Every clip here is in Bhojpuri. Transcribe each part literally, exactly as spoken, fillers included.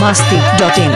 masti dot in.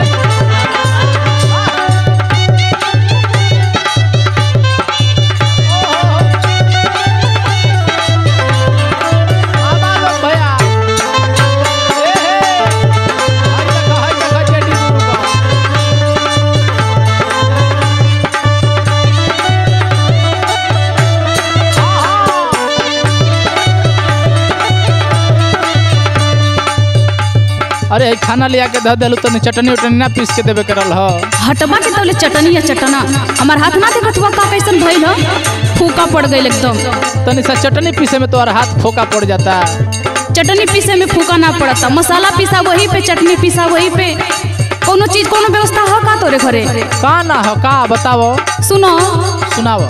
अरे खाना लिया के ध देलू तनी चटनी उटनी ना पीस के देवे करल ह हटवा के तौले चटनी या चटना हमार हाथ ना देखत बा का कैसन भइल ह फूका पड़ गइल एकदम। तनी सा चटनी पीसे में तोहर हाथ फोका पड़ जाता। चटनी पीसे में फूका ना पड़ता, मसाला पीसा वही पे, चटनी पीसा वही पे। कोनो चीज कोनो व्यवस्था ह का तोरे घरे? का ना हो का बताओ। सुनो सुनाओ।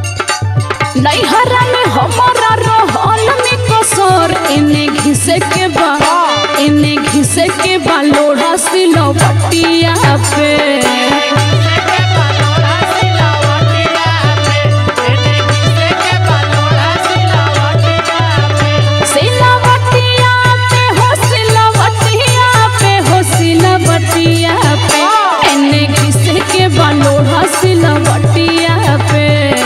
नैहरा में हमारा रहल में कसर इने घिसे के बा, इने घिसे के बा लोढ़ा सिलवटिया पे। सिलवटिया पे हो, सिलवटिया पे हो, सिलवटिया पे इने घिसे के बा लोढ़ा सिलवटिया पे।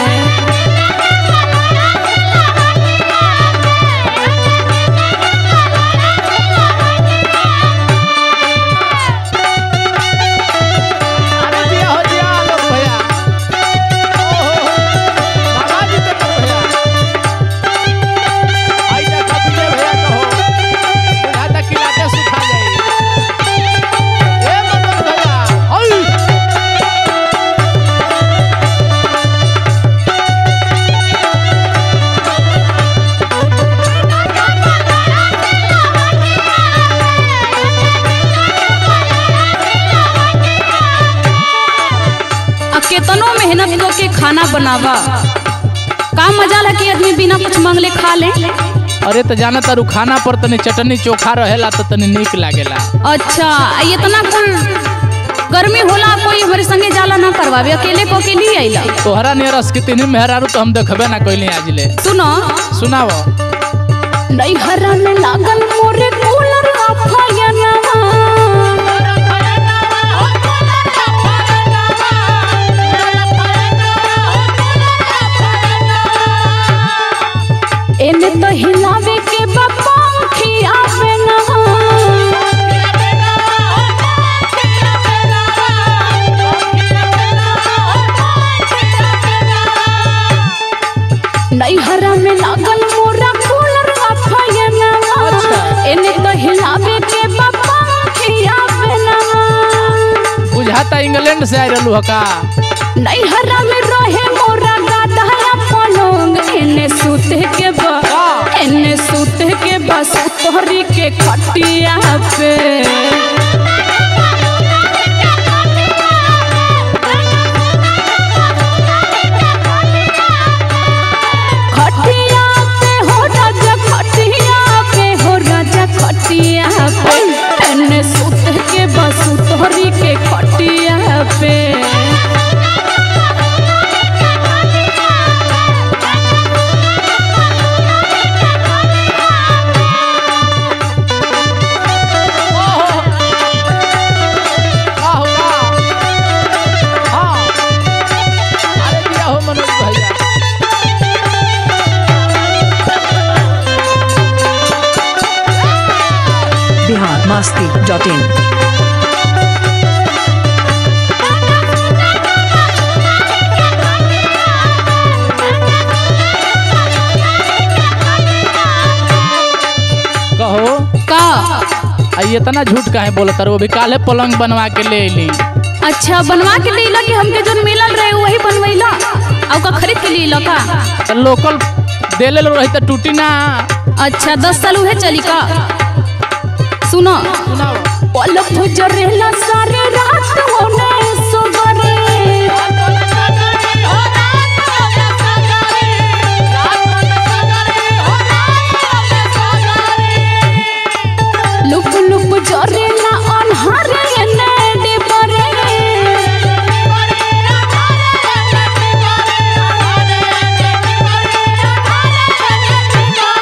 केतनो मेहनत को के खाना बनावा का मजा ला कि आदमी बिना कुछ मांगले खा ले। अरे तो जाना तारू खाना पर तनी चटनी चोखा रहेला तो तनी नीक लागेला। अच्छा इतना कुल गर्मी होला कोई हमारे संगे जाला ना करवावे, अकेले को के लिए आइला। तोहरा नियरस के तीन मेहरारू तो हम देखबे ना कइले आज ले। सुनो सुनाओ। नैहरा में लागल मोरे कूलर अफायना, एने तो हिलावे के पंखी आवे ना, नैहरा में लागल मोरा कूलर अफायना, एने तो हिलावे के पंखी आवे ना। बुझाता इंग्लैंड से आइ रहलू ह का। नैहरा में रहे मोरा गादा पलंग, एने सूते के बा, एने सूते के बा सुतरी के खटिया पे। खटिया पे हो राजा, खटिया पे हो राजा, खटिया पे एने सूते के बा सुतरी के खटिया पे। Bihar masti dot in. कहो का आई इतना झूठ काहे बोलत रहो? अभी काले पलंग बनवा के ले अइली। अच्छा बनवा के लेला कि हमके जो मिलल रहे वही बनवैला और का खरीद के लेला का? तो लोकल देले लो रही तो टूटी ना। अच्छा दस साल उहे चली का। सुनो सुनाओ। पलक भुजरेला सारे रात होने सोगरे, लुक लुक जरेला अनहारे ने डिबरे।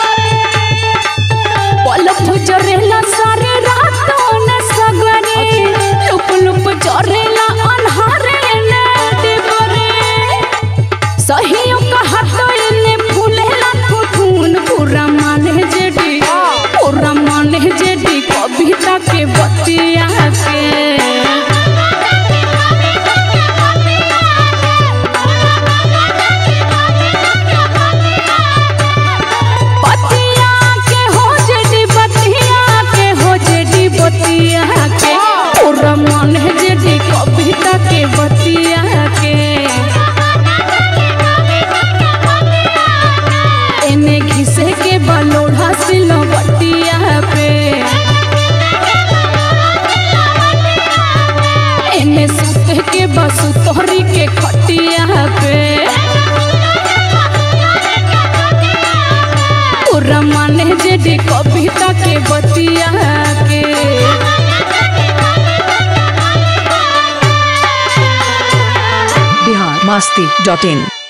पलक भुजरेला सारे रात होने सगरे, घिसे के बलोढ़ा सिलवटिया पे एने सुते के बसु तोहरी के खटिया पे पूरा माने जेडी कविता के बतिया के बिहार मस्ती डॉट इन।